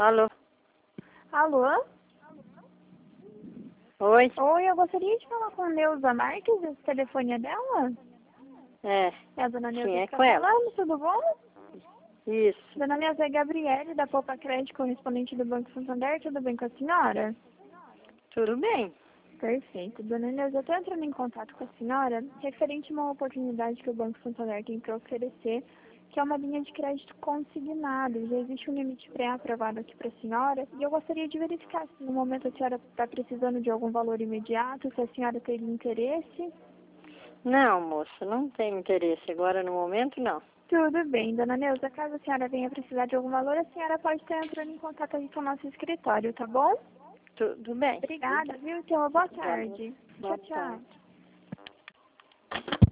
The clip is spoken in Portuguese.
Alô? Alô? Oi? Oi, eu gostaria de falar com a Neuza Marques, esse telefone é dela? É, É a dona Neuza sim, que é está com ela. falando, tudo bom? Isso. Dona Neuza, é Gabriele, da Poupa Crédito, correspondente do Banco Santander, tudo bem com a senhora? Tudo bem. Perfeito. Dona Neuza, eu estou entrando em contato com a senhora referente a uma oportunidade que o Banco Santander tem para oferecer, que é uma linha de crédito consignado. Já existe um limite pré-aprovado aqui para a senhora e eu gostaria de verificar se no momento a senhora está precisando de algum valor imediato, se a senhora teria interesse. Não, moça, não tenho interesse agora no momento, não. Tudo bem, dona Neuza. Caso a senhora venha precisar de algum valor, a senhora pode estar entrando em contato aí com o nosso escritório, tá bom? Tudo bem. Obrigada, viu? Tenha uma boa Obrigada. tarde. Tchau, Boa tchau. tarde.